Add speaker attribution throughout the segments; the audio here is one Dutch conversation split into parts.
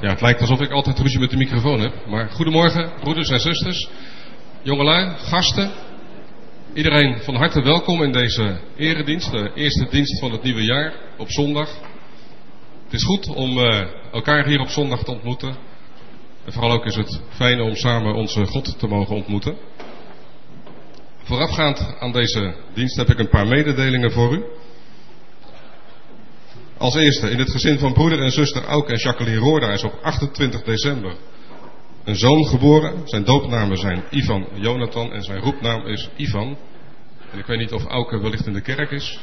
Speaker 1: Ja, het lijkt alsof ik altijd ruzie met de microfoon heb. Maar goedemorgen, broeders en zusters, jongelui, gasten. Iedereen van harte welkom in deze eredienst, de eerste dienst van het nieuwe jaar op zondag. Het is goed om elkaar hier op zondag te ontmoeten. En vooral ook is het fijn om samen onze God te mogen ontmoeten. Voorafgaand aan deze dienst heb ik een paar mededelingen voor u. Als eerste, in het gezin van broeder en zuster Auke en Jacqueline Roorda is op 28 december een zoon geboren. Zijn doopnamen zijn Ivan Jonathan en zijn roepnaam is Ivan. En ik weet niet of Auke wellicht in de kerk is.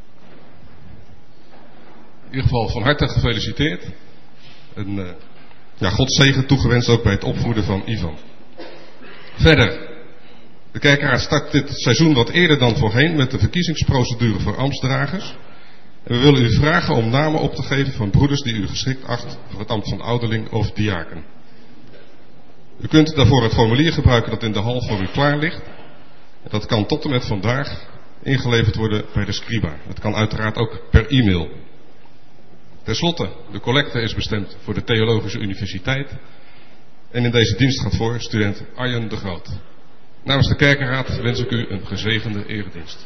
Speaker 1: In ieder geval van harte gefeliciteerd. En God zegen toegewenst ook bij het opvoeden van Ivan. Verder, de kerkraad start dit seizoen wat eerder dan voorheen met de verkiezingsprocedure voor ambtsdragers. En we willen u vragen om namen op te geven van broeders die u geschikt acht voor het ambt van ouderling of diaken. U kunt daarvoor het formulier gebruiken dat in de hal voor u klaar ligt. Dat kan tot en met vandaag ingeleverd worden bij de scriba. Het kan uiteraard ook per e-mail. Ten slotte, de collecte is bestemd voor de Theologische Universiteit. En in deze dienst gaat voor student Arjen de Groot. Namens de kerkenraad wens ik u een gezegende eredienst.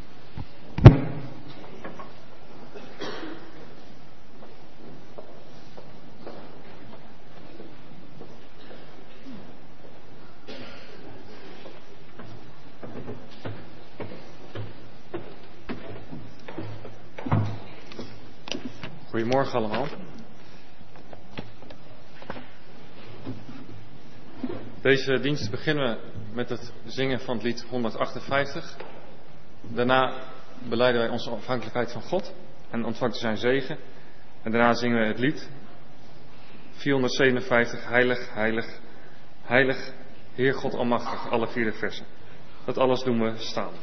Speaker 2: Goedemorgen allemaal. Deze dienst beginnen we met het zingen van het lied 158. Daarna belijden wij onze afhankelijkheid van God en ontvangt zijn zegen. En daarna zingen we het lied 457, heilig, heilig, heilig, Heer God Almachtig, alle 4 versen. Dat alles doen we staan.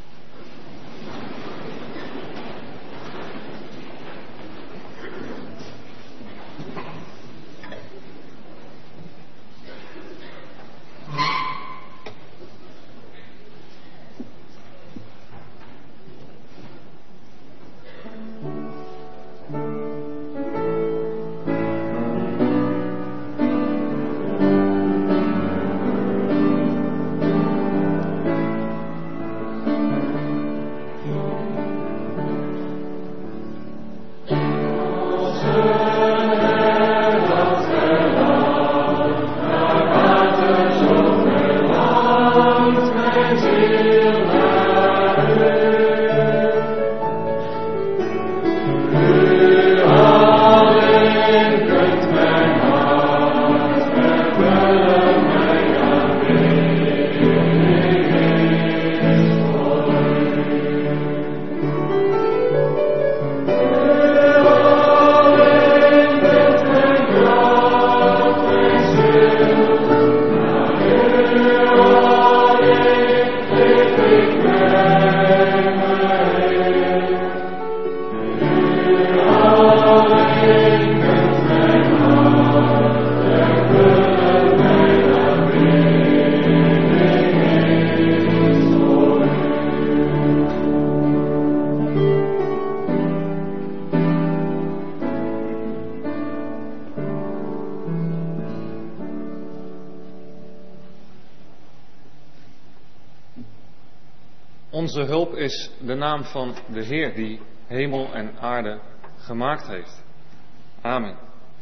Speaker 2: Onze hulp is de naam van de Heer die hemel en aarde gemaakt heeft. Amen.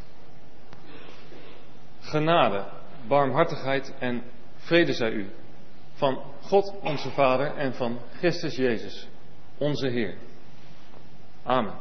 Speaker 2: Genade, barmhartigheid en vrede zij u. Van God onze Vader en van Christus Jezus, onze Heer. Amen.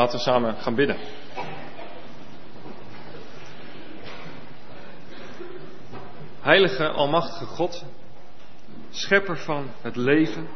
Speaker 2: Laten we samen gaan bidden. Heilige, almachtige God, schepper van het leven.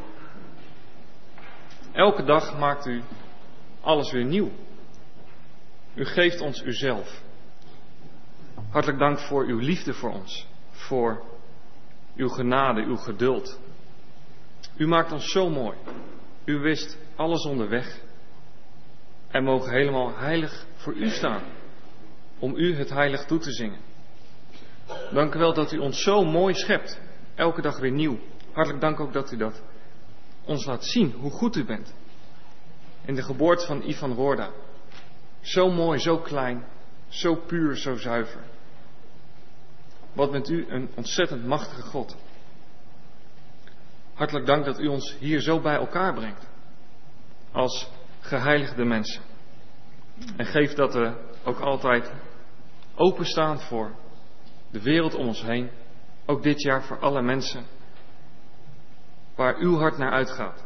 Speaker 2: Elke dag maakt u alles weer nieuw. U geeft ons uzelf. Hartelijk dank voor uw liefde voor ons, voor uw genade, uw geduld. U maakt ons zo mooi. U wist alles onderweg. En mogen helemaal heilig voor u staan, om u het heilig toe te zingen. Dank u wel dat u ons zo mooi schept, elke dag weer nieuw. Hartelijk dank ook dat u dat ons laat zien, hoe goed u bent. In de geboorte van Ivan Roorda. Zo mooi, zo klein, zo puur, zo zuiver. Wat bent u een ontzettend machtige God. Hartelijk dank dat u ons hier zo bij elkaar brengt. Als geheiligde mensen. En geef dat we ook altijd openstaan voor de wereld om ons heen. Ook dit jaar voor alle mensen waar uw hart naar uitgaat.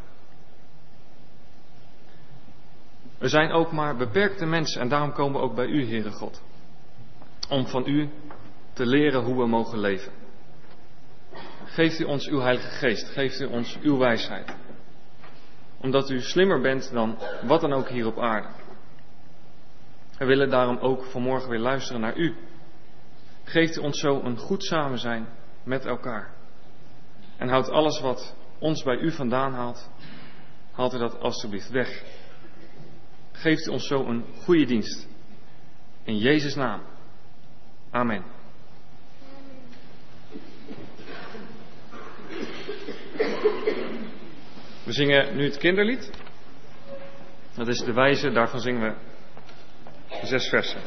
Speaker 2: We zijn ook maar beperkte mensen en daarom komen we ook bij u, Heere God. Om van u te leren hoe we mogen leven. Geeft u ons uw Heilige Geest, geeft u ons uw wijsheid. Omdat u slimmer bent dan wat dan ook hier op aarde. We willen daarom ook vanmorgen weer luisteren naar u. Geeft u ons zo een goed samen zijn met elkaar. En houdt alles wat ons bij u vandaan haalt, haalt u dat alstublieft weg. Geeft u ons zo een goede dienst. In Jezus' naam. Amen. We zingen nu het kinderlied. Dat is de wijze, daarvan zingen we 6 versen.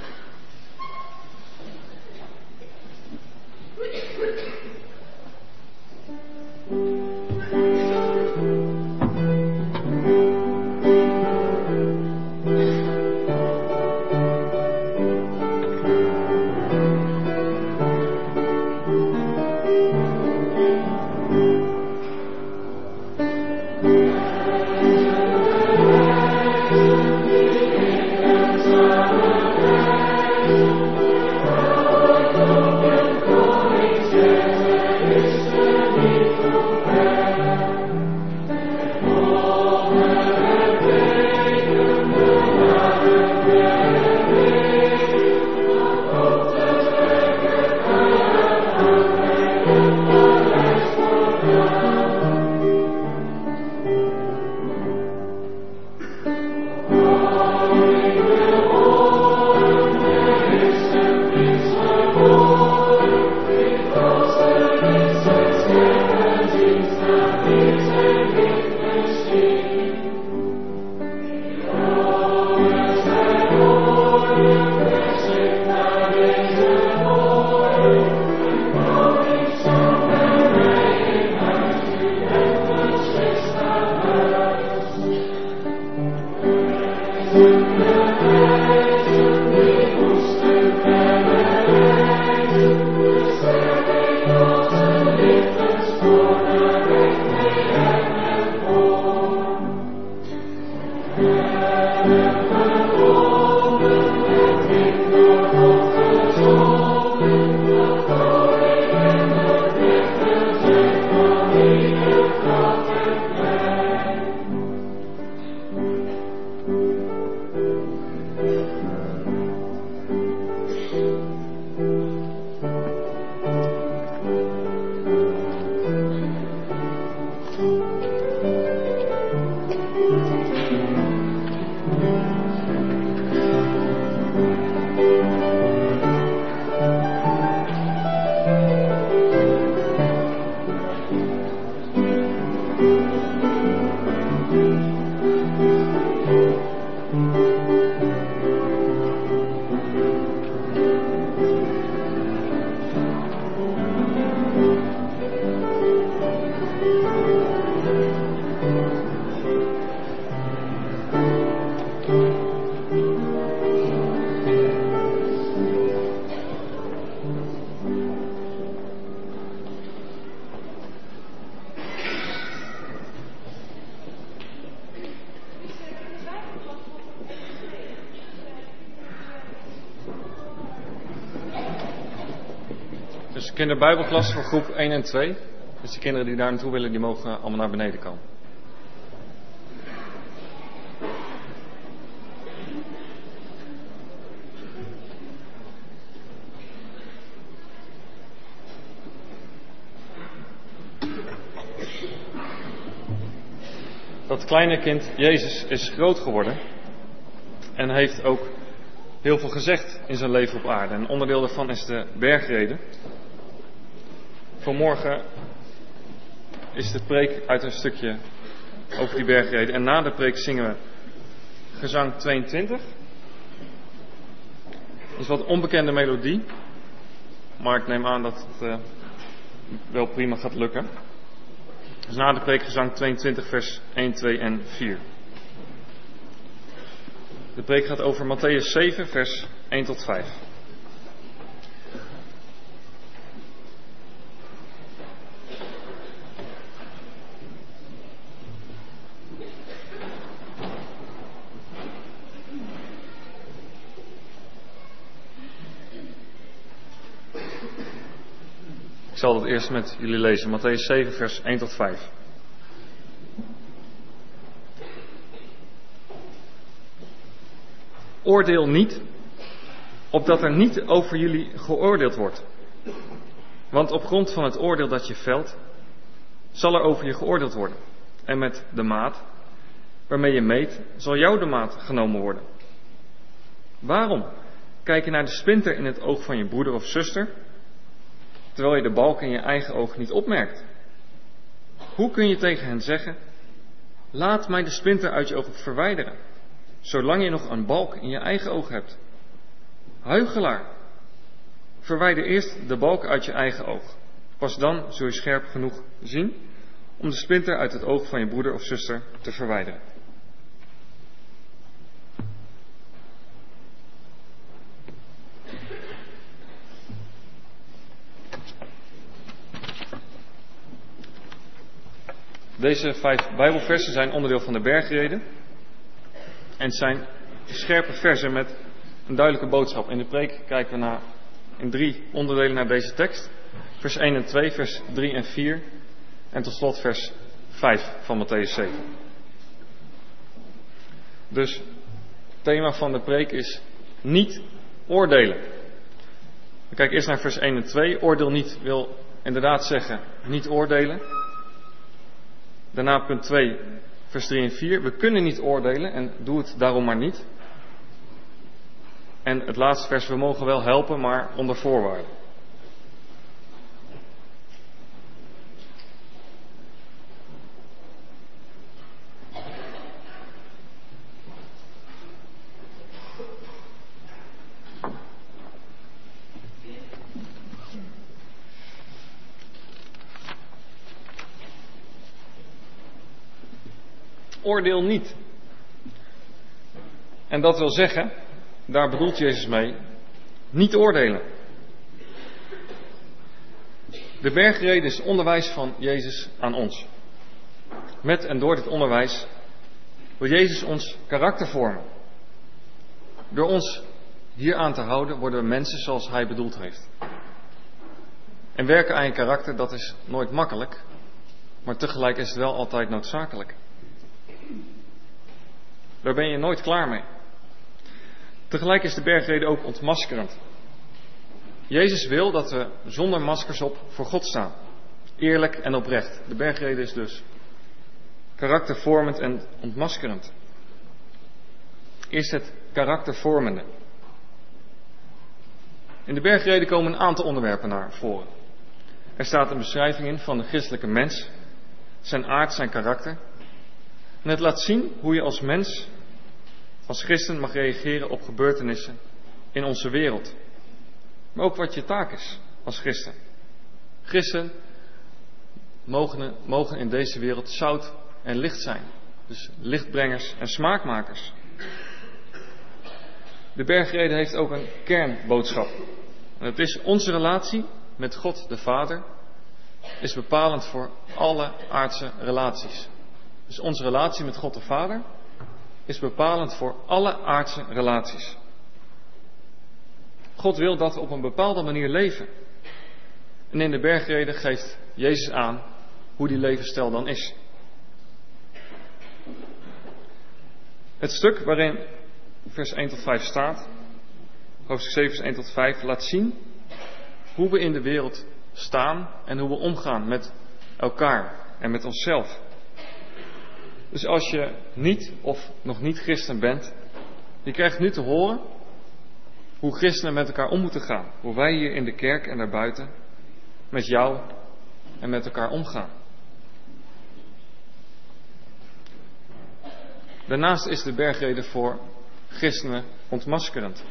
Speaker 2: Dus kinderbijbelklas voor groep 1 en 2. Dus de kinderen die daar naartoe willen, die mogen allemaal naar beneden komen. Dat kleine kind, Jezus, is groot geworden en heeft ook heel veel gezegd in zijn leven op aarde. En onderdeel daarvan is de bergrede. Vanmorgen is de preek uit een stukje over die bergrede. En na de preek zingen we gezang 22. Dat is wat een onbekende melodie, maar ik neem aan dat het wel prima gaat lukken. Dus na de preek gezang 22 vers 1, 2 en 4. De preek gaat over Mattheüs 7 vers 1 tot 5. Ik zal dat eerst met jullie lezen. Mattheüs 7 vers 1 tot 5. Oordeel niet, opdat er niet over jullie geoordeeld wordt. Want op grond van het oordeel dat je velt, zal er over je geoordeeld worden. En met de maat waarmee je meet, zal jou de maat genomen worden. Waarom kijk je naar de splinter in het oog van je broeder of zuster, terwijl je de balk in je eigen oog niet opmerkt? Hoe kun je tegen hen zeggen, laat mij de splinter uit je oog verwijderen, zolang je nog een balk in je eigen oog hebt? Huichelaar, verwijder eerst de balk uit je eigen oog. Pas dan zul je scherp genoeg zien om de splinter uit het oog van je broeder of zuster te verwijderen. Deze 5 Bijbelversen zijn onderdeel van de bergrede. En het zijn scherpe versen met een duidelijke boodschap. In de preek kijken we in 3 onderdelen naar deze tekst. Vers 1 en 2, vers 3 en 4. En tot slot vers 5 van Mattheüs 7. Dus het thema van de preek is niet oordelen. We kijken eerst naar vers 1 en 2. Oordeel niet wil inderdaad zeggen niet oordelen. Daarna punt 2, vers 3 en 4. We kunnen niet oordelen en doe het daarom maar niet. En het laatste vers, we mogen wel helpen, maar onder voorwaarden. Oordeel niet. En dat wil zeggen, daar bedoelt Jezus mee, niet oordelen. De bergrede is onderwijs van Jezus aan ons. Met en door dit onderwijs wil Jezus ons karakter vormen. Door ons hier aan te houden worden we mensen zoals Hij bedoeld heeft. En werken aan je karakter, dat is nooit makkelijk, maar tegelijk is het wel altijd noodzakelijk. Daar ben je nooit klaar mee. Tegelijk is de bergrede ook ontmaskerend. Jezus wil dat we zonder maskers op voor God staan. Eerlijk en oprecht. De bergrede is dus karaktervormend en ontmaskerend. Eerst het karaktervormende. In de bergrede komen een aantal onderwerpen naar voren. Er staat een beschrijving in van de christelijke mens, zijn aard, zijn karakter. En het laat zien hoe je als mens, als christen mag reageren op gebeurtenissen in onze wereld. Maar ook wat je taak is als christen. Christen mogen in deze wereld zout en licht zijn. Dus lichtbrengers en smaakmakers. De bergrede heeft ook een kernboodschap. En dat is onze relatie met God de Vader is bepalend voor alle aardse relaties. Dus onze relatie met God de Vader is bepalend voor alle aardse relaties. God wil dat we op een bepaalde manier leven. En in de bergreden geeft Jezus aan hoe die levensstijl dan is. Het stuk waarin vers 1 tot 5 staat, hoofdstuk 7 vers 1 tot 5, laat zien hoe we in de wereld staan en hoe we omgaan met elkaar en met onszelf. Dus als je niet of nog niet christen bent, je krijgt nu te horen hoe christenen met elkaar om moeten gaan. Hoe wij hier in de kerk en daarbuiten met jou en met elkaar omgaan. Daarnaast is de bergrede voor christenen ontmaskerend.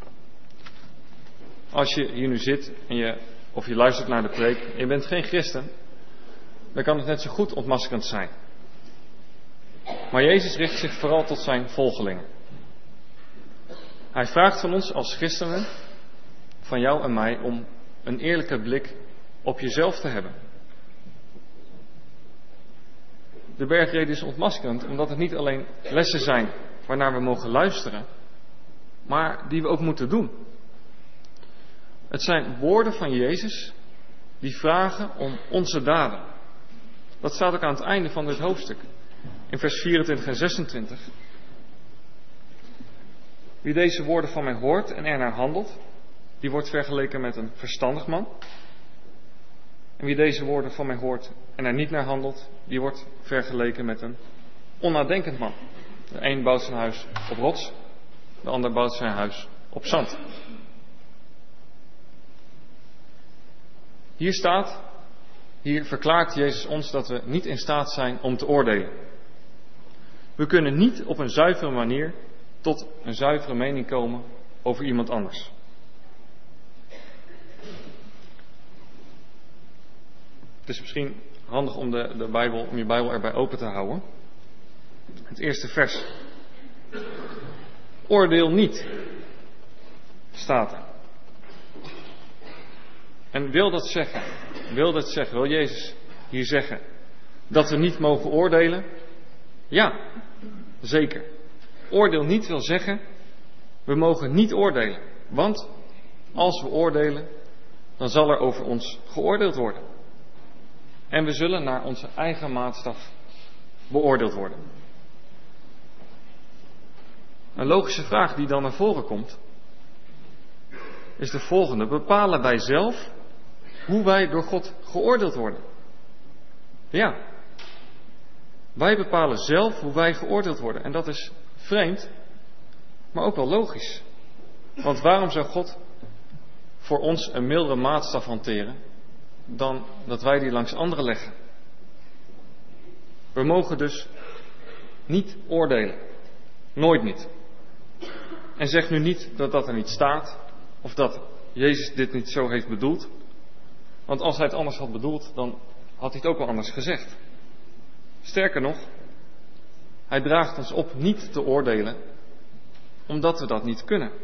Speaker 2: Als je hier nu zit en of je luistert naar de preek en je bent geen christen, dan kan het net zo goed ontmaskerend zijn. Maar Jezus richt zich vooral tot zijn volgelingen. Hij vraagt van ons als christenen, van jou en mij, om een eerlijke blik op jezelf te hebben. De bergrede is ontmaskerend omdat het niet alleen lessen zijn waarnaar we mogen luisteren, maar die we ook moeten doen. Het zijn woorden van Jezus die vragen om onze daden. Dat staat ook aan het einde van dit hoofdstuk. In vers 24 en 26. Wie deze woorden van mij hoort en ernaar handelt, die wordt vergeleken met een verstandig man. En wie deze woorden van mij hoort en er niet naar handelt, die wordt vergeleken met een onnadenkend man. De een bouwt zijn huis op rots, de ander bouwt zijn huis op zand. Hier verklaart Jezus ons dat we niet in staat zijn om te oordelen. We kunnen niet op een zuivere manier tot een zuivere mening komen over iemand anders. Het is misschien handig om om je Bijbel erbij open te houden. Het eerste vers. Oordeel niet, staat er. En wil Jezus hier zeggen dat we niet mogen oordelen? Ja, zeker. Oordeel niet wil zeggen, we mogen niet oordelen. Want als we oordelen, dan zal er over ons geoordeeld worden. En we zullen naar onze eigen maatstaf beoordeeld worden. Een logische vraag die dan naar voren komt, is de volgende. Bepalen wij zelf hoe wij door God geoordeeld worden? Ja. Wij bepalen zelf hoe wij geoordeeld worden. En dat is vreemd, maar ook wel logisch. Want waarom zou God voor ons een mildere maatstaf hanteren dan dat wij die langs anderen leggen? We mogen dus niet oordelen. Nooit niet. En zeg nu niet dat dat er niet staat, of dat Jezus dit niet zo heeft bedoeld. Want als hij het anders had bedoeld, dan had hij het ook wel anders gezegd. Sterker nog, hij draagt ons op niet te oordelen, omdat we dat niet kunnen.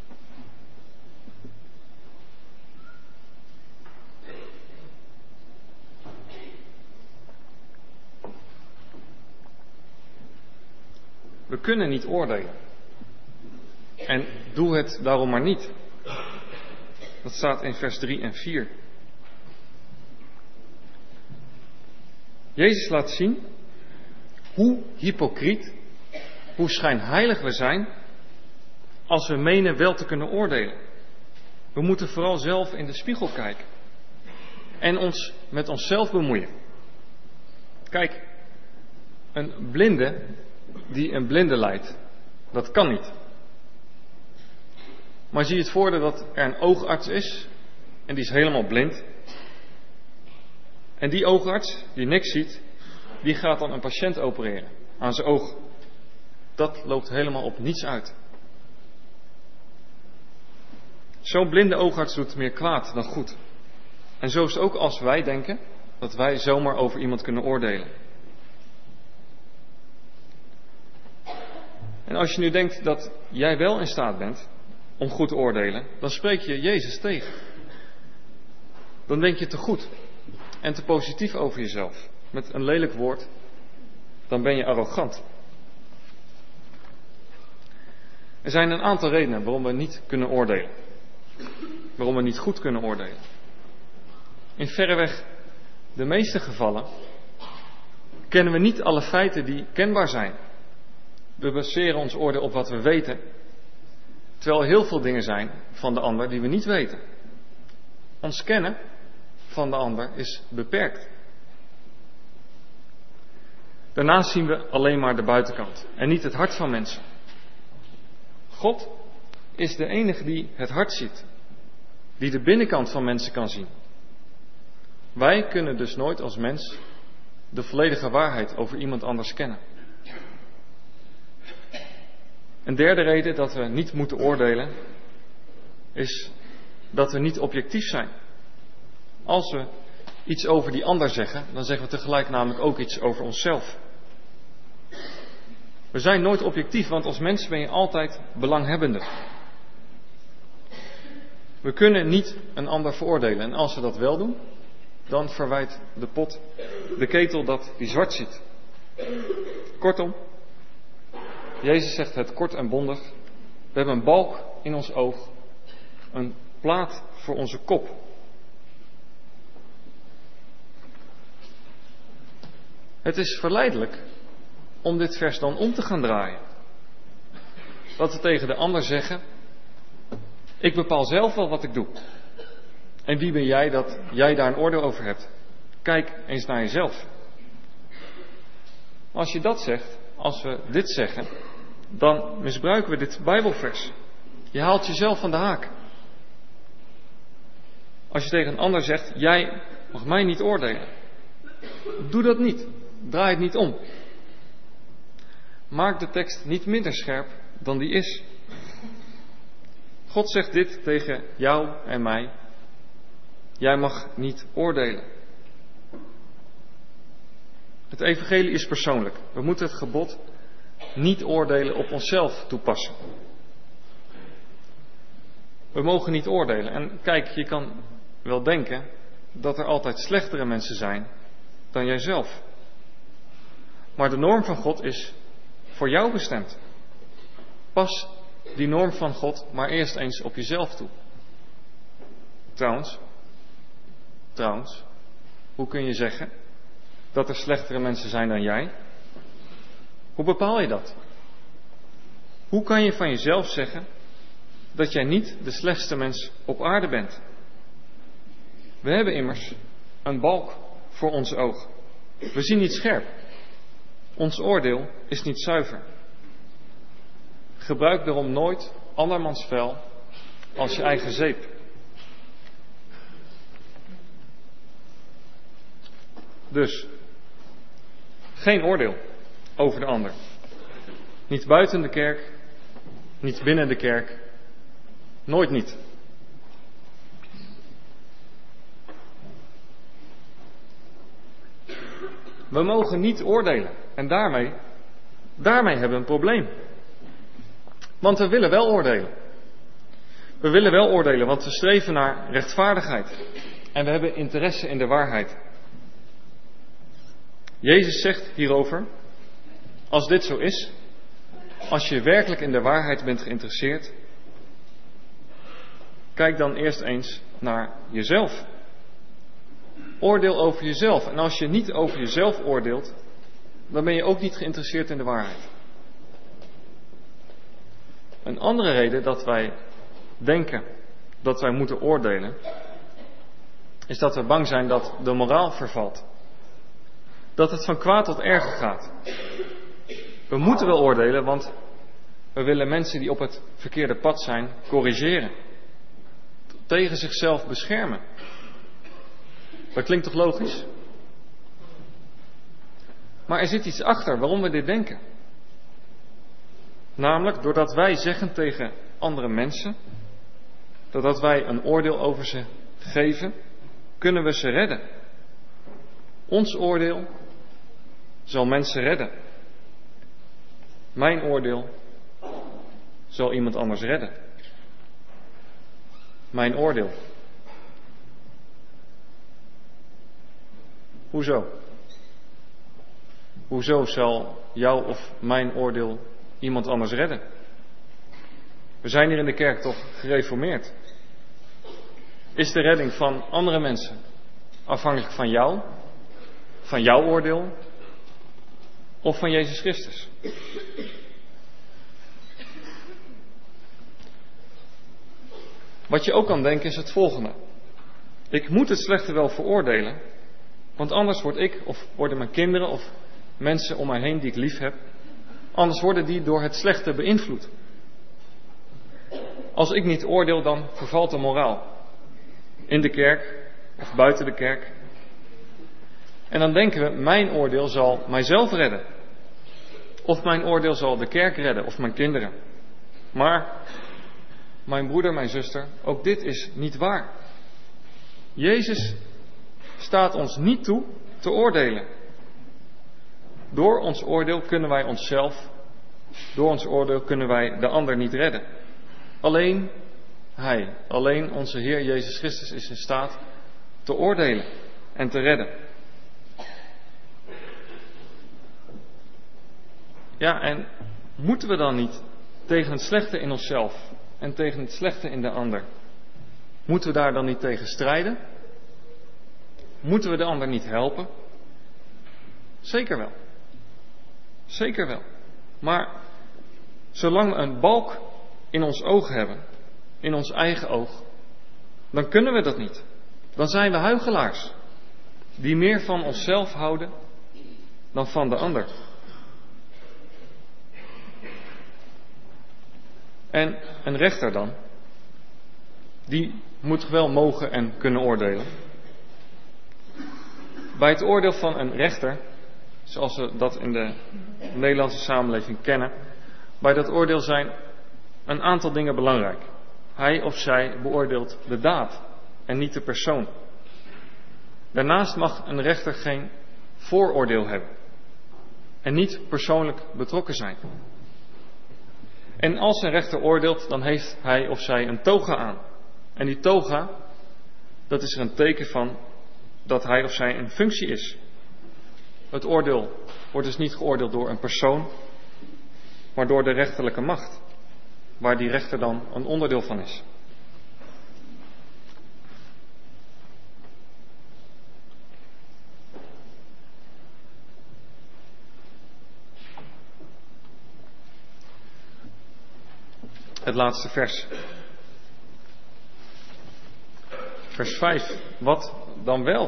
Speaker 2: We kunnen niet oordelen. En doe het daarom maar niet. Dat staat in vers 3 en 4. Jezus laat zien hoe hypocriet, hoe schijnheilig we zijn als we menen wel te kunnen oordelen. We moeten vooral zelf in de spiegel kijken en ons met onszelf bemoeien. Kijk, een blinde die een blinde leidt, dat kan niet. Maar zie je het voor dat er een oogarts is en die is helemaal blind. En die oogarts, die niks ziet, die gaat dan een patiënt opereren aan zijn oog. Dat loopt helemaal op niets uit. Zo'n blinde oogarts doet meer kwaad dan goed. En zo is het ook als wij denken dat wij zomaar over iemand kunnen oordelen. En als je nu denkt dat jij wel in staat bent om goed te oordelen, dan spreek je Jezus tegen. Dan denk je te goed en te positief over jezelf. Met een lelijk woord, dan ben je arrogant. Er zijn een aantal redenen waarom we niet kunnen oordelen. Waarom we niet goed kunnen oordelen. In verreweg de meeste gevallen kennen we niet alle feiten die kenbaar zijn. We baseren ons oordeel op wat we weten, terwijl er heel veel dingen zijn van de ander die we niet weten. Ons kennen van de ander is beperkt. Daarnaast zien we alleen maar de buitenkant en niet het hart van mensen. God is de enige die het hart ziet, die de binnenkant van mensen kan zien. Wij kunnen dus nooit als mens de volledige waarheid over iemand anders kennen. Een derde reden dat we niet moeten oordelen is dat we niet objectief zijn. Als we iets over die ander zeggen, dan zeggen we tegelijk namelijk ook iets over onszelf. We zijn nooit objectief, want als mens ben je altijd belanghebbende. We kunnen niet een ander veroordelen. En als we dat wel doen, dan verwijt de pot de ketel dat die zwart ziet. Kortom, Jezus zegt het kort en bondig. We hebben een balk in ons oog, een plaat voor onze kop. Het is verleidelijk om dit vers dan om te gaan draaien. Dat we tegen de ander zeggen: ik bepaal zelf wel wat ik doe. En wie ben jij dat jij daar een oordeel over hebt? Kijk eens naar jezelf. Als je dat zegt, als we dit zeggen, dan misbruiken we dit Bijbelvers. Je haalt jezelf van de haak. Als je tegen een ander zegt: jij mag mij niet oordelen. Doe dat niet. Draai het niet om. Maak de tekst niet minder scherp dan die is. God zegt dit tegen jou en mij: jij mag niet oordelen. Het evangelie is persoonlijk. We moeten het gebod niet oordelen op onszelf toepassen. We mogen niet oordelen. En kijk, je kan wel denken dat er altijd slechtere mensen zijn dan jijzelf. Maar de norm van God is voor jou bestemd. Pas die norm van God maar eerst eens op jezelf toe. Trouwens, hoe kun je zeggen dat er slechtere mensen zijn dan jij? Hoe bepaal je dat? Hoe kan je van jezelf zeggen dat jij niet de slechtste mens op aarde bent? We hebben immers een balk voor ons oog. We zien niet scherp. Ons oordeel is niet zuiver. Gebruik daarom nooit andermans vel als je eigen zeep. Dus, geen oordeel over de ander. Niet buiten de kerk, niet binnen de kerk, nooit niet. We mogen niet oordelen en daarmee hebben we een probleem. Want we willen wel oordelen. We willen wel oordelen, want we streven naar rechtvaardigheid. En we hebben interesse in de waarheid. Jezus zegt hierover: als dit zo is, als je werkelijk in de waarheid bent geïnteresseerd, kijk dan eerst eens naar jezelf. Oordeel over jezelf. En als je niet over jezelf oordeelt, dan ben je ook niet geïnteresseerd in de waarheid. Een andere reden dat wij denken dat wij moeten oordelen, is dat we bang zijn dat de moraal vervalt. Dat het van kwaad tot erger gaat. We moeten wel oordelen, want we willen mensen die op het verkeerde pad zijn corrigeren. Tegen zichzelf beschermen. Dat klinkt toch logisch? Maar er zit iets achter waarom we dit denken. Namelijk doordat wij zeggen tegen andere mensen, doordat wij een oordeel over ze geven, kunnen we ze redden. Ons oordeel zal mensen redden. Mijn oordeel zal iemand anders redden. Mijn oordeel. Hoezo? Hoezo zal jouw of mijn oordeel iemand anders redden? We zijn hier in de kerk toch gereformeerd? Is de redding van andere mensen Afhankelijk van jou, van jouw oordeel of van Jezus Christus. Wat je ook kan denken is het volgende. Ik moet het slechte wel veroordelen, want anders word ik of worden mijn kinderen of mensen om mij heen die ik lief heb, anders worden die door het slechte beïnvloed. Als ik niet oordeel, dan vervalt de moraal. In de kerk of buiten de kerk. En dan denken we, mijn oordeel zal mijzelf redden. Of mijn oordeel zal de kerk redden of mijn kinderen. Maar, mijn broeder, mijn zuster, ook dit is niet waar. Jezus staat ons niet toe te oordelen. Door ons oordeel kunnen wij onszelf, door ons oordeel kunnen wij de ander niet redden. Alleen Hij, alleen onze Heer Jezus Christus is in staat te oordelen en te redden. Ja, en moeten we dan niet tegen het slechte in onszelf en tegen het slechte in de ander, moeten we daar dan niet tegen strijden? Moeten we de ander niet helpen? Zeker wel. Zeker wel. Maar zolang we een balk in ons oog hebben, in ons eigen oog, dan kunnen we dat niet. Dan zijn we huichelaars, die meer van onszelf houden dan van de ander. En een rechter dan, die moet wel mogen en kunnen oordelen. Bij het oordeel van een rechter, zoals we dat in de Nederlandse samenleving kennen, bij dat oordeel zijn een aantal dingen belangrijk. Hij of zij beoordeelt de daad en niet de persoon. Daarnaast mag een rechter geen vooroordeel hebben en niet persoonlijk betrokken zijn. En als een rechter oordeelt, dan heeft hij of zij een toga aan. En die toga, dat is er een teken van dat hij of zij een functie is. Het oordeel wordt dus niet geoordeeld door een persoon, maar door de rechterlijke macht, waar die rechter dan een onderdeel van is. Het laatste vers. Vers 5. Wat dan wel?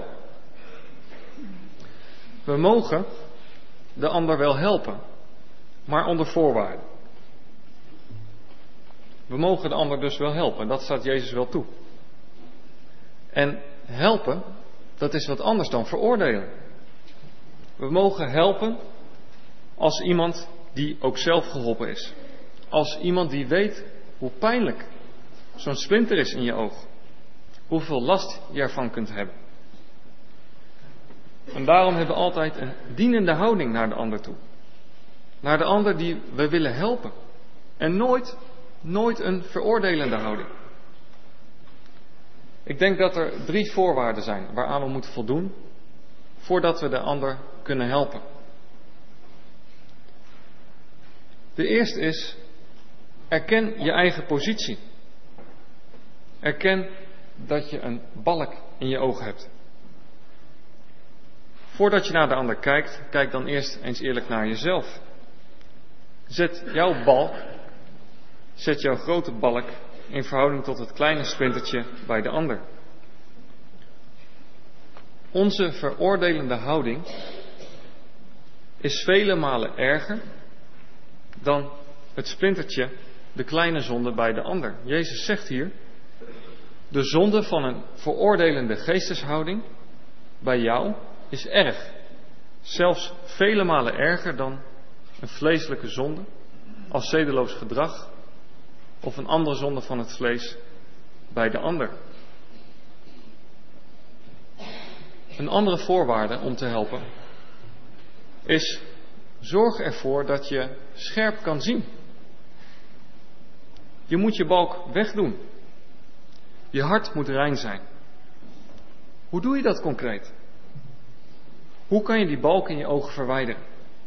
Speaker 2: We mogen de ander wel helpen, maar onder voorwaarden. We mogen de ander dus wel helpen. Dat staat Jezus wel toe. En helpen, dat is wat anders dan veroordelen. We mogen helpen als iemand die ook zelf geholpen is. Als iemand die weet hoe pijnlijk zo'n splinter is in je oog. Hoeveel last je ervan kunt hebben. En daarom hebben we altijd een dienende houding naar de ander toe. Naar de ander die we willen helpen. En nooit een veroordelende houding. Ik denk dat er 3 voorwaarden zijn waaraan we moeten voldoen voordat we de ander kunnen helpen. De eerste is, erken je eigen positie. Erken dat je een balk in je oog hebt. Voordat je naar de ander kijkt, kijk dan eerst eens eerlijk naar jezelf. Zet jouw grote balk in verhouding tot het kleine splintertje bij de ander. Onze veroordelende houding is vele malen erger dan het splintertje, de kleine zonde bij de ander. Jezus zegt hier, de zonde van een veroordelende geesteshouding bij jou is erg. Zelfs vele malen erger dan een vleeselijke zonde als zedeloos gedrag of een andere zonde van het vlees bij de ander. Een andere voorwaarde om te helpen is, zorg ervoor dat je scherp kan zien. Je moet je balk wegdoen. Je hart moet rein zijn. Hoe doe je dat concreet? Hoe kan je die balk in je ogen verwijderen?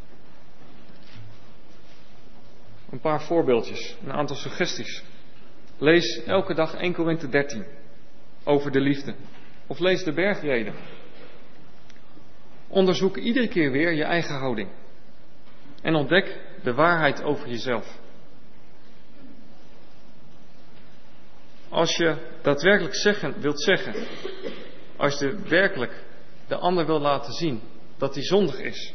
Speaker 2: Een paar voorbeeldjes, een aantal suggesties. Lees elke dag 1 Korinthe 13 over de liefde. Of lees de bergreden Onderzoek iedere keer weer je eigen houding. En ontdek de waarheid over jezelf. Als je daadwerkelijk wilt zeggen, als je werkelijk de ander wil laten zien dat hij zondig is,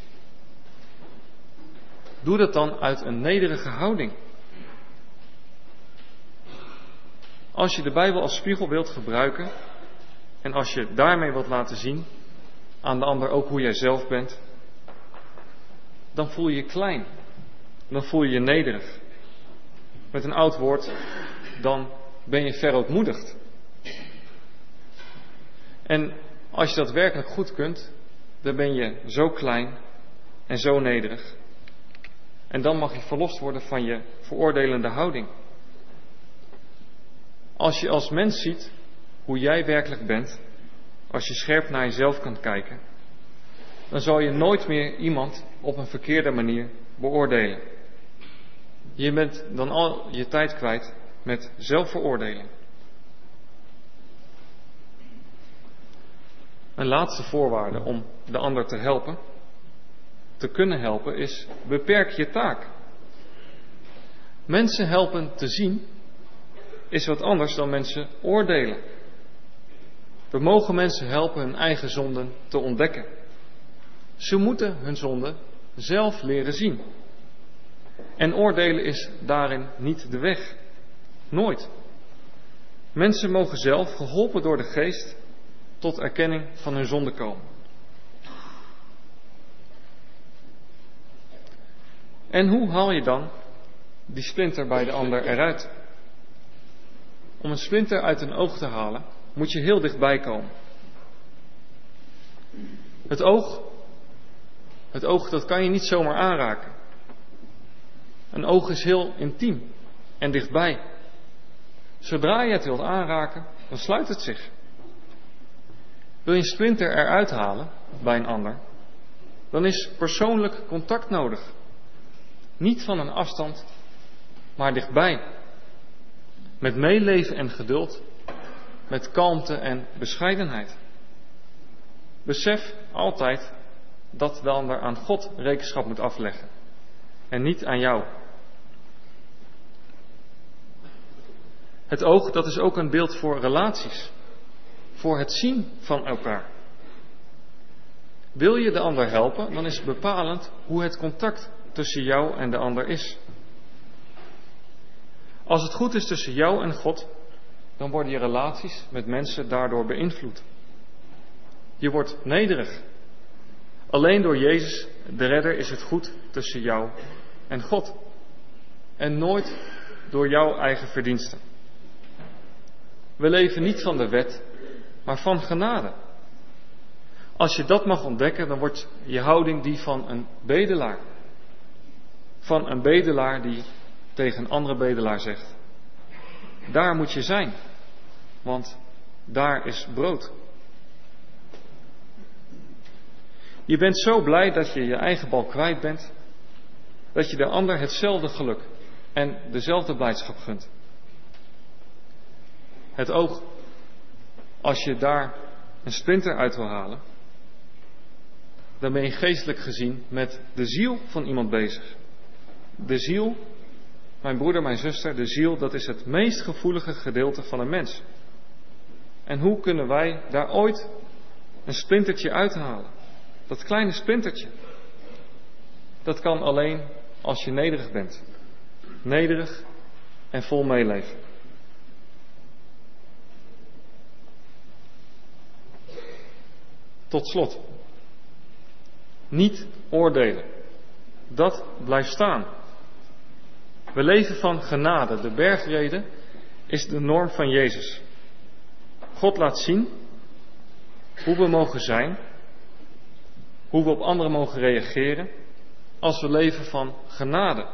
Speaker 2: doe dat dan uit een nederige houding. Als je de Bijbel als spiegel wilt gebruiken en als je daarmee wilt laten zien aan de ander ook hoe jij zelf bent, dan voel je je klein. Dan voel je je nederig. Met een oud woord, dan ben je verootmoedigd. En als je dat werkelijk goed kunt, dan ben je zo klein en zo nederig. En dan mag je verlost worden van je veroordelende houding. Als je als mens ziet hoe jij werkelijk bent, als je scherp naar jezelf kan kijken, dan zal je nooit meer iemand op een verkeerde manier beoordelen. Je bent dan al je tijd kwijt met zelfveroordeling. Een laatste voorwaarde om de ander te kunnen helpen, is beperk je taak. Mensen helpen te zien is wat anders dan mensen oordelen. We mogen mensen helpen hun eigen zonden te ontdekken. Ze moeten hun zonden zelf leren zien. En oordelen is daarin niet de weg. Nooit. Mensen mogen zelf, geholpen door de Geest, tot erkenning van hun zonde komen. En hoe haal je dan die splinter bij de ander eruit? Om een splinter uit een oog te halen, moet je heel dichtbij komen. Het oog dat kan je niet zomaar aanraken. Een oog is heel intiem en dichtbij. Zodra je het wilt aanraken, dan sluit het zich. Wil je een splinter eruit halen bij een ander, dan is persoonlijk contact nodig. Niet van een afstand, maar dichtbij. Met meeleven en geduld, met kalmte en bescheidenheid. Besef altijd dat de ander aan God rekenschap moet afleggen en niet aan jou. Het oog, dat is ook een beeld voor relaties, voor het zien van elkaar. Wil je de ander helpen, dan is het bepalend hoe het contact tussen jou en de ander is. Als het goed is tussen jou en God, dan worden je relaties met mensen daardoor beïnvloed. Je wordt nederig. Alleen door Jezus, de Redder, is het goed tussen jou en God. En nooit door jouw eigen verdiensten. We leven niet van de wet, maar van genade. Als je dat mag ontdekken, dan wordt je houding die van een bedelaar. Van een bedelaar die tegen een andere bedelaar zegt: daar moet je zijn, want daar is brood. Je bent zo blij dat je je eigen bal kwijt bent, dat je de ander hetzelfde geluk en dezelfde blijdschap gunt. Het oog, als je daar een splinter uit wil halen, dan ben je geestelijk gezien met de ziel van iemand bezig. De ziel, mijn broeder, mijn zuster, de ziel, dat is het meest gevoelige gedeelte van een mens. En hoe kunnen wij daar ooit een splintertje uithalen? Dat kleine splintertje. Dat kan alleen als je nederig bent. Nederig en vol meeleven. Tot slot. Niet oordelen. Dat blijft staan. We leven van genade. De bergrede is de norm van Jezus. God laat zien hoe we mogen zijn, hoe we op anderen mogen reageren, als we leven van genade.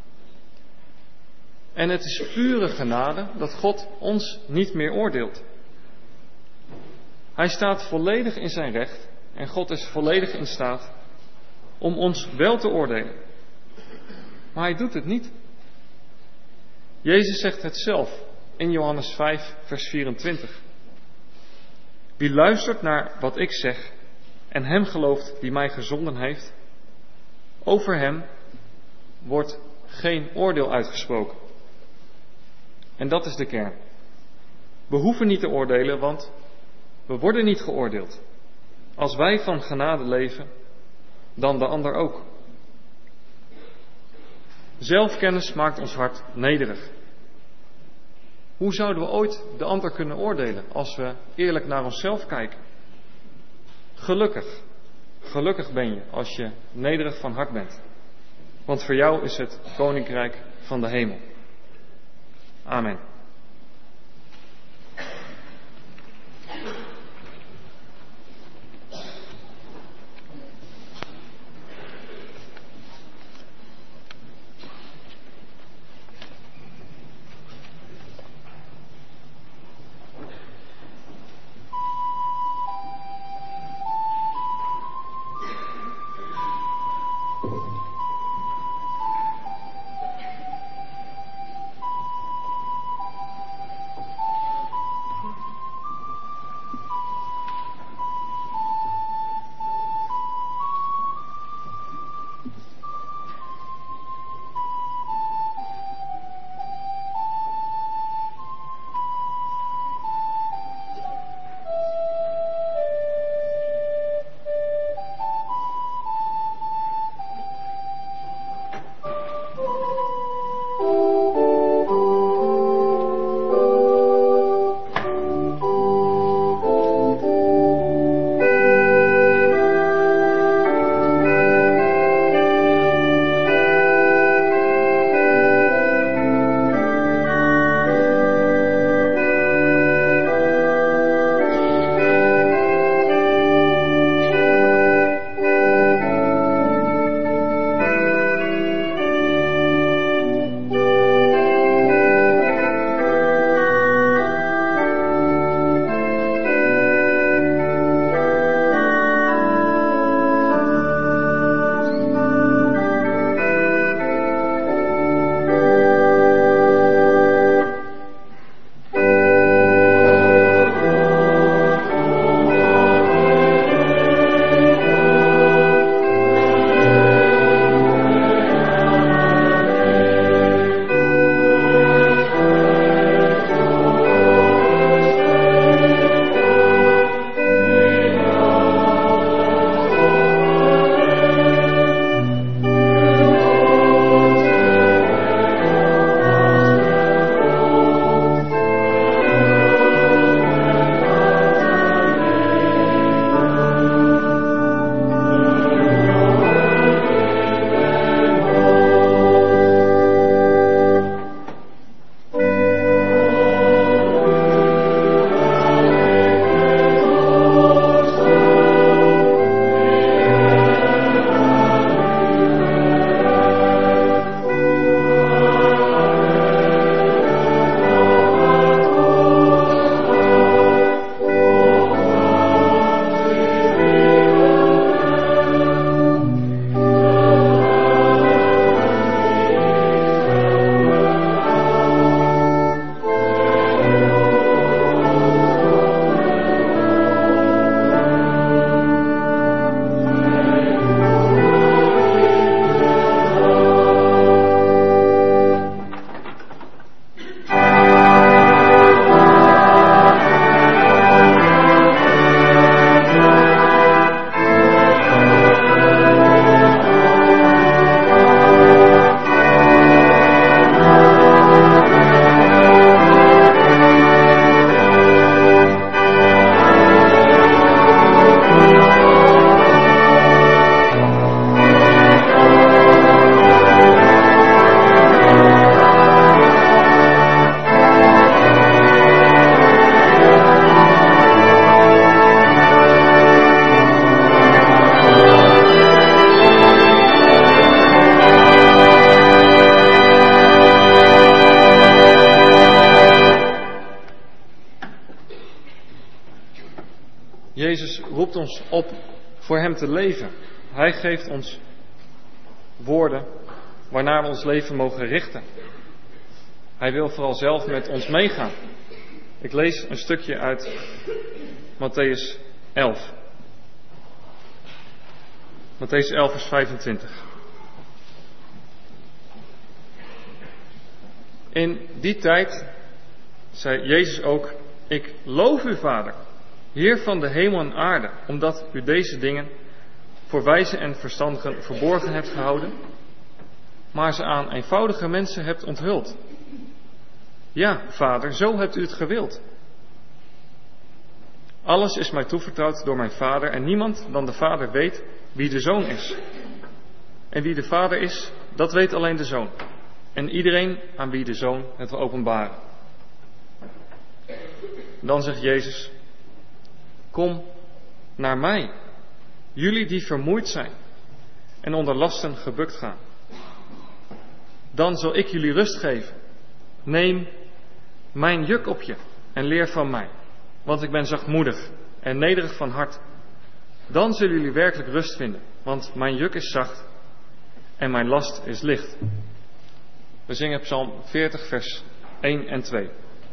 Speaker 2: En het is pure genade dat God ons niet meer oordeelt. Hij staat volledig in zijn recht en God is volledig in staat om ons wel te oordelen. Maar hij doet het niet. Jezus zegt het zelf in Johannes 5, vers 24. Wie luistert naar wat ik zeg en hem gelooft die mij gezonden heeft, over hem wordt geen oordeel uitgesproken. En dat is de kern. We hoeven niet te oordelen, want we worden niet geoordeeld. Als wij van genade leven, dan de ander ook. Zelfkennis maakt ons hart nederig. Hoe zouden we ooit de ander kunnen oordelen als we eerlijk naar onszelf kijken? Gelukkig ben je als je nederig van hart bent. Want voor jou is het koninkrijk van de hemel. Amen. Jezus roept ons op voor hem te leven. Hij geeft ons woorden waarnaar we ons leven mogen richten. Hij wil vooral zelf met ons meegaan. Ik lees een stukje uit Mattheüs 11. Mattheüs 11 vers 25. In die tijd zei Jezus ook: ik loof u, Vader, Heer van de hemel en aarde, omdat u deze dingen voor wijzen en verstandigen verborgen hebt gehouden, maar ze aan eenvoudige mensen hebt onthuld. Ja, Vader, zo hebt u het gewild. Alles is mij toevertrouwd door mijn Vader en niemand dan de Vader weet wie de Zoon is. En wie de Vader is, dat weet alleen de Zoon. En iedereen aan wie de Zoon het wil openbaren. Dan zegt Jezus: kom naar mij, jullie die vermoeid zijn en onder lasten gebukt gaan. Dan zal ik jullie rust geven. Neem mijn juk op je en leer van mij, want ik ben zachtmoedig en nederig van hart. Dan zullen jullie werkelijk rust vinden, want mijn juk is zacht en mijn last is licht. We zingen Psalm 40 vers 1 en 2.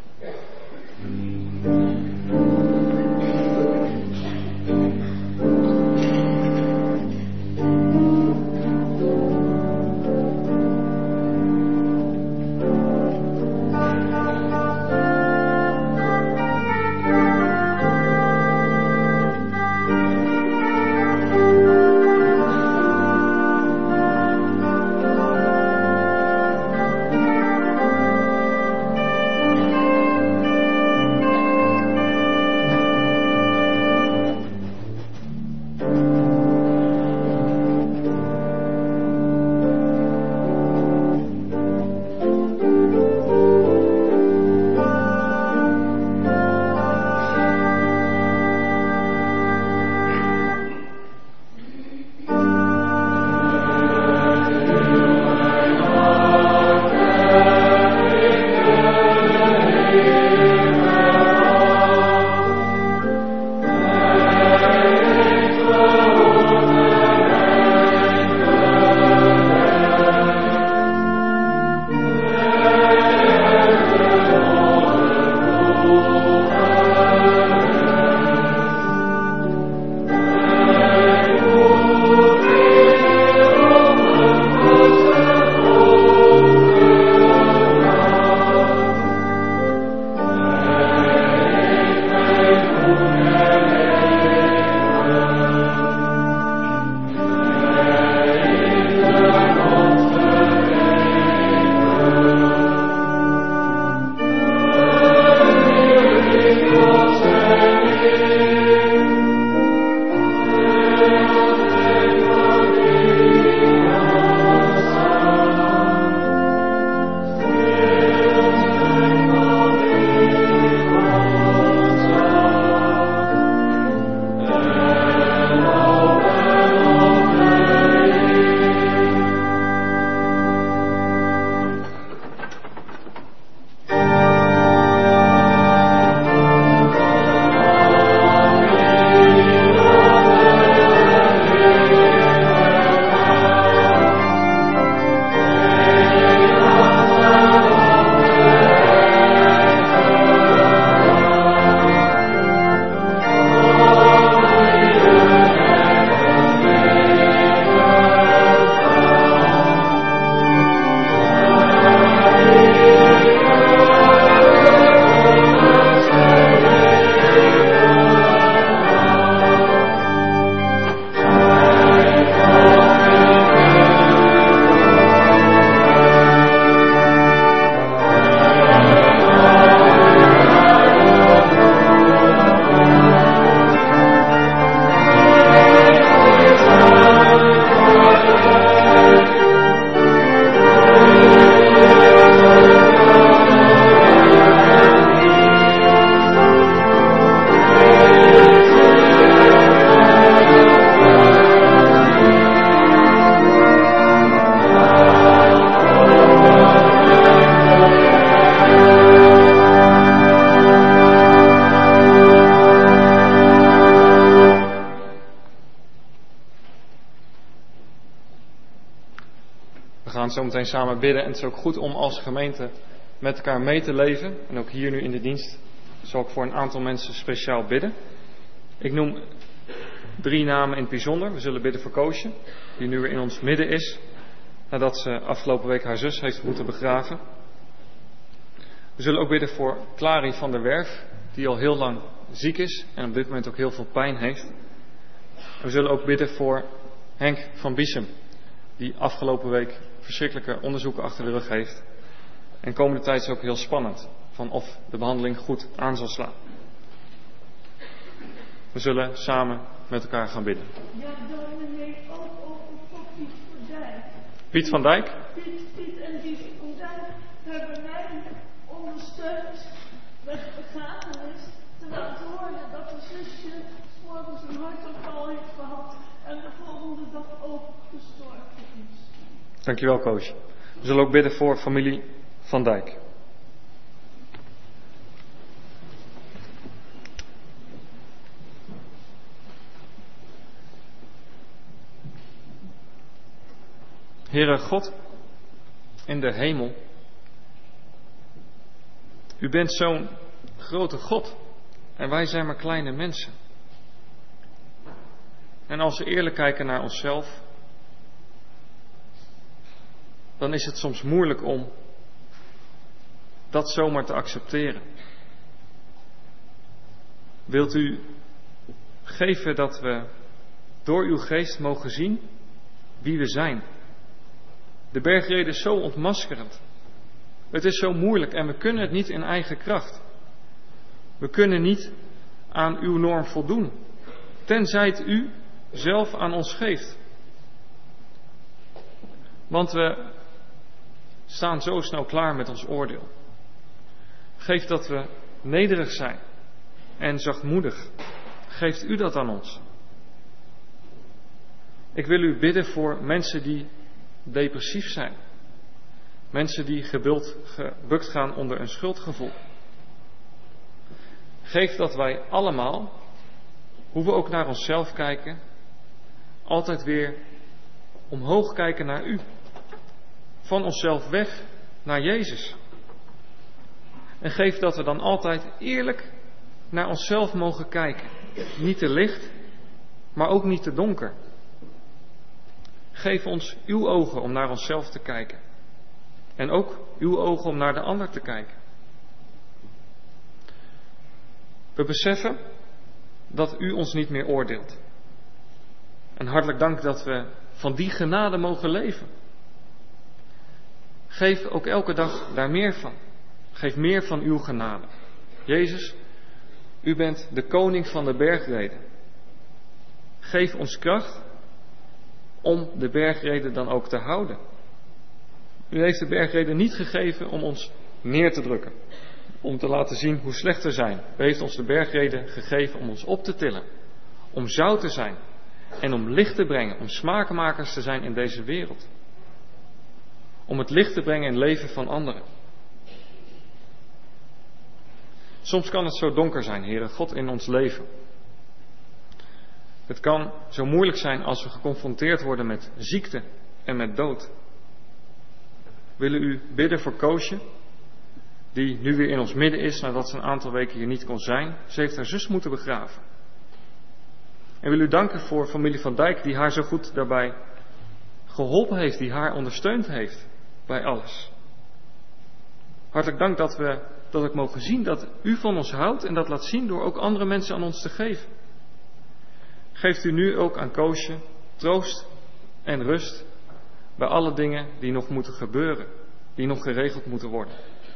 Speaker 2: gaan zo meteen samen bidden. En het is ook goed om als gemeente met elkaar mee te leven. En ook hier nu in de dienst zal ik voor een aantal mensen speciaal bidden. Ik noem 3 namen in het bijzonder. We zullen bidden voor Koosje, die nu weer in ons midden is, nadat ze afgelopen week haar zus heeft moeten begraven. We zullen ook bidden voor Clary van der Werf, die al heel lang ziek is en op dit moment ook heel veel pijn heeft. We zullen ook bidden voor Henk van Biesem, die afgelopen week verschrikkelijke onderzoeken achter de rug heeft. En komende tijd is ook heel spannend, van of de behandeling goed aan zal slaan. We zullen samen met elkaar gaan bidden.
Speaker 3: Ja, dominee, ook voor Piet van Dijk.
Speaker 2: Piet van Dijk?
Speaker 3: Piet en Piet van Dijk hebben mij ondersteund met de begrafenis, terwijl ik hoorde dat de zusje 's morgens een hartaanval heeft gehad en de volgende dag ook gestorven is.
Speaker 2: Dankjewel, Koosje. We zullen ook bidden voor familie van Dijk. Heere God in de hemel, u bent zo'n grote God en wij zijn maar kleine mensen. En als we eerlijk kijken naar onszelf, dan is het soms moeilijk om dat zomaar te accepteren. Wilt u geven dat we door uw geest mogen zien wie we zijn? De bergrede is zo ontmaskerend. Het is zo moeilijk en we kunnen het niet in eigen kracht. We kunnen niet aan uw norm voldoen, tenzij het u zelf aan ons geeft. Want we staan zo snel klaar met ons oordeel. Geef dat we nederig zijn en zachtmoedig. Geeft u dat aan ons. Ik wil u bidden voor mensen die depressief zijn. Mensen die gebukt gaan onder een schuldgevoel. Geef dat wij allemaal, hoe we ook naar onszelf kijken, altijd weer omhoog kijken naar u. Van onszelf weg naar Jezus. En geef dat we dan altijd eerlijk naar onszelf mogen kijken. Niet te licht, maar ook niet te donker. Geef ons uw ogen om naar onszelf te kijken. En ook uw ogen om naar de ander te kijken. We beseffen dat u ons niet meer oordeelt. En hartelijk dank dat we van die genade mogen leven. Geef ook elke dag daar meer van. Geef meer van uw genade. Jezus, u bent de koning van de bergreden. Geef ons kracht om de bergreden dan ook te houden. U heeft de bergreden niet gegeven om ons neer te drukken. Om te laten zien hoe slecht we zijn. U heeft ons de bergreden gegeven om ons op te tillen. Om zout te zijn. En om licht te brengen. Om smaakmakers te zijn in deze wereld. Om het licht te brengen in het leven van anderen. Soms kan het zo donker zijn, Heere God, in ons leven. Het kan zo moeilijk zijn als we geconfronteerd worden met ziekte en met dood. Willen u bidden voor Koosje, die nu weer in ons midden is nadat ze een aantal weken hier niet kon zijn. Ze heeft haar zus moeten begraven. En wil u danken voor familie van Dijk die haar zo goed daarbij geholpen heeft, die haar ondersteund heeft bij alles. Hartelijk dank dat ik mogen zien dat u van ons houdt en dat laat zien door ook andere mensen aan ons te geven. Geeft u nu ook aan Koosje troost en rust bij alle dingen die nog moeten gebeuren, die nog geregeld moeten worden.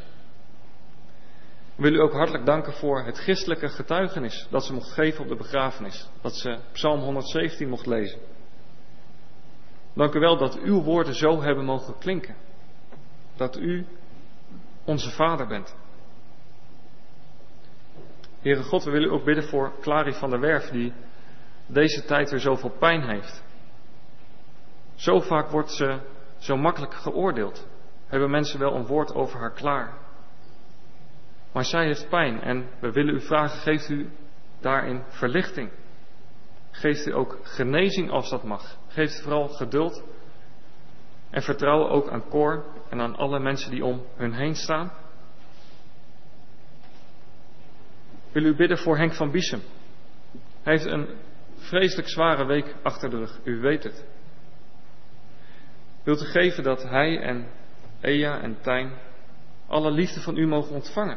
Speaker 2: Ik wil u ook hartelijk danken voor het christelijke getuigenis dat ze mocht geven op de begrafenis. Dat ze Psalm 117 mocht lezen. Dank u wel dat uw woorden zo hebben mogen klinken. Dat u onze Vader bent. Heere God, we willen u ook bidden voor Clary van der Werf, die deze tijd weer zoveel pijn heeft. Zo vaak wordt ze zo makkelijk geoordeeld. Hebben mensen wel een woord over haar klaar. Maar zij heeft pijn en we willen u vragen, geeft u daarin verlichting. Geeft u ook genezing als dat mag. Geeft u vooral geduld en vertrouwen ook aan Cor en aan alle mensen die om hun heen staan. Wil u bidden voor Henk van Biesem. Hij heeft een vreselijk zware week achter de rug. U weet het. Wilt u geven dat hij en Ea en Tijn alle liefde van u mogen ontvangen?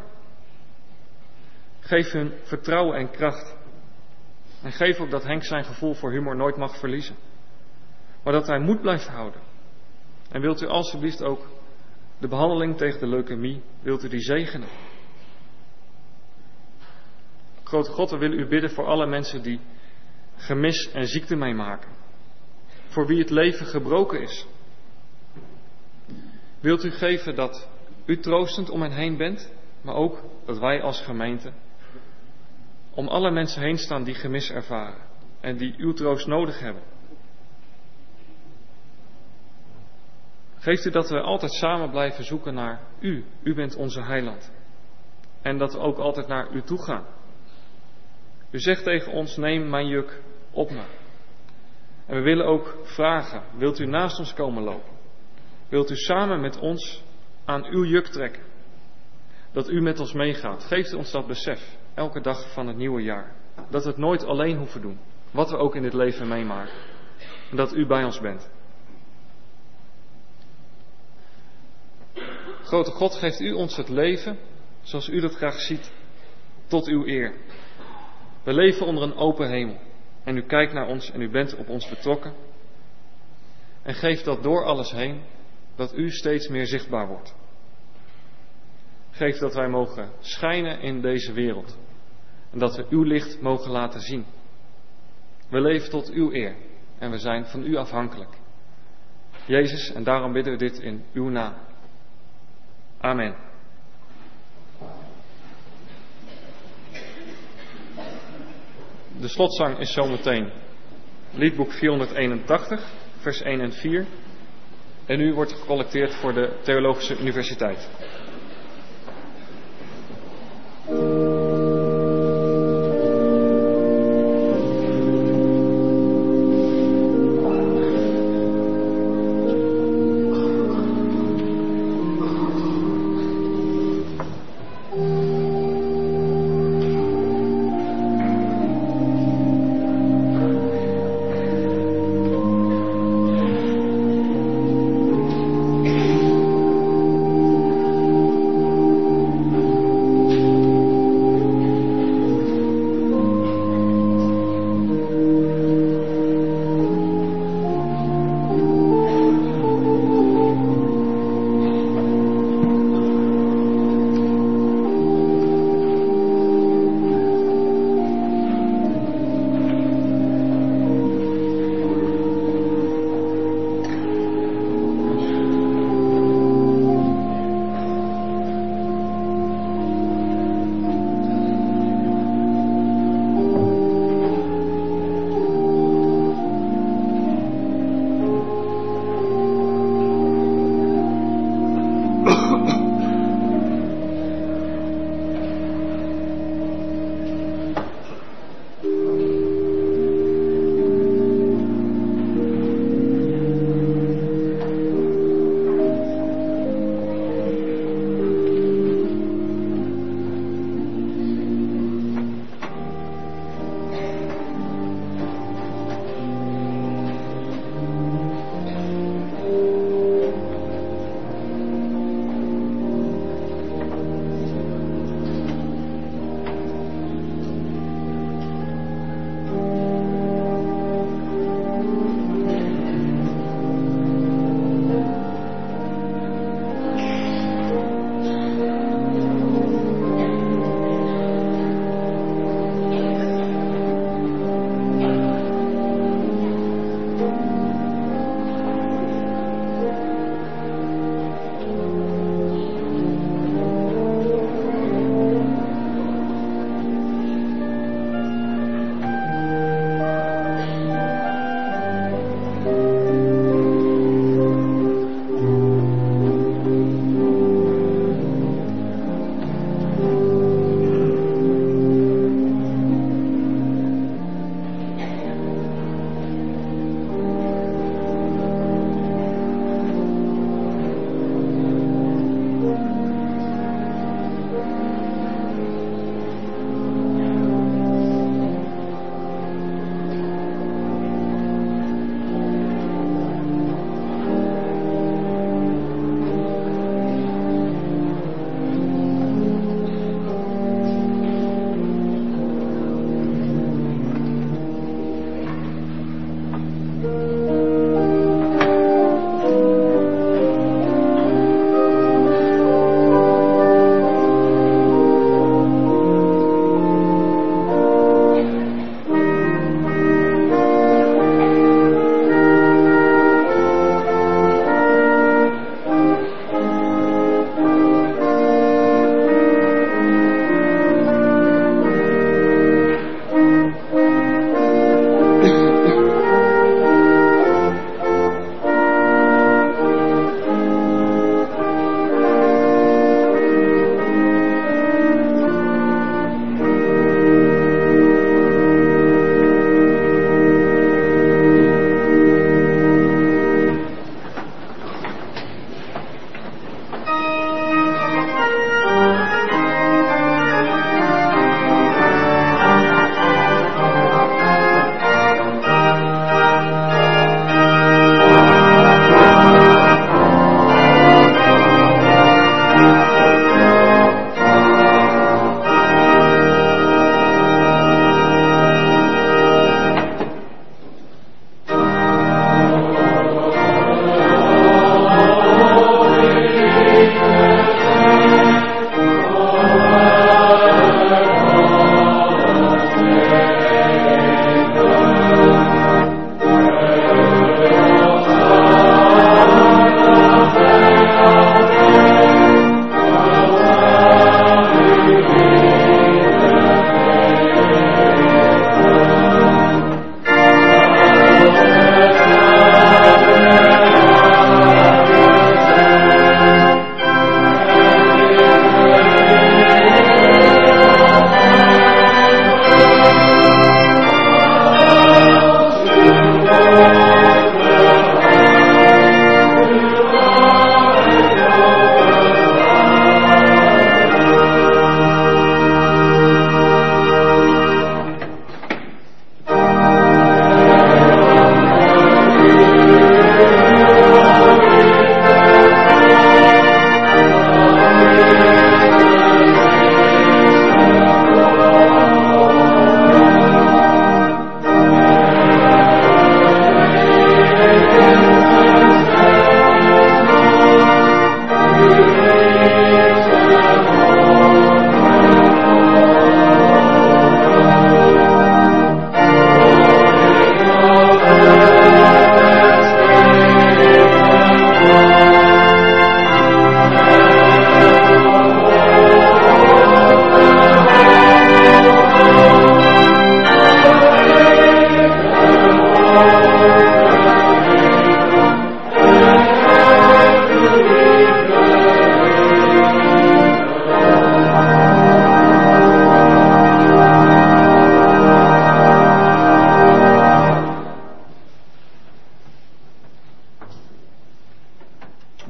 Speaker 2: Geef hun vertrouwen en kracht. En geef ook dat Henk zijn gevoel voor humor nooit mag verliezen. Maar dat hij moed blijft houden. En wilt u alsjeblieft ook de behandeling tegen de leukemie, wilt u die zegenen? Grote God, we willen u bidden voor alle mensen die gemis en ziekte meemaken. Voor wie het leven gebroken is. Wilt u geven dat u troostend om hen heen bent, maar ook dat wij als gemeente om alle mensen heen staan die gemis ervaren en die uw troost nodig hebben. Geeft u dat we altijd samen blijven zoeken naar u. U bent onze heiland. En dat we ook altijd naar u toe gaan. U zegt tegen ons, neem mijn juk op me. En we willen ook vragen, wilt u naast ons komen lopen? Wilt u samen met ons aan uw juk trekken? Dat u met ons meegaat. Geeft u ons dat besef, elke dag van het nieuwe jaar. Dat we het nooit alleen hoeven doen, wat we ook in dit leven meemaken. En dat u bij ons bent. Grote God, geeft u ons het leven, zoals u dat graag ziet, tot uw eer. We leven onder een open hemel. En u kijkt naar ons en u bent op ons betrokken. En geeft dat door alles heen, dat u steeds meer zichtbaar wordt. Geef dat wij mogen schijnen in deze wereld. En dat we uw licht mogen laten zien. We leven tot uw eer. En we zijn van u afhankelijk. Jezus, en daarom bidden we dit in uw naam. Amen. De slotzang is zometeen liedboek 481, vers 1 en 4. En nu wordt gecollecteerd voor de Theologische Universiteit.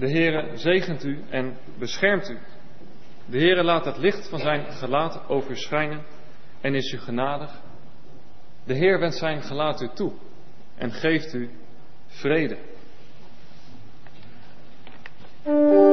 Speaker 2: De Heere zegent u en beschermt u. De Heere laat het licht van zijn gelaat over u schijnen en is u genadig. De Heer wendt zijn gelaat u toe en geeft u vrede.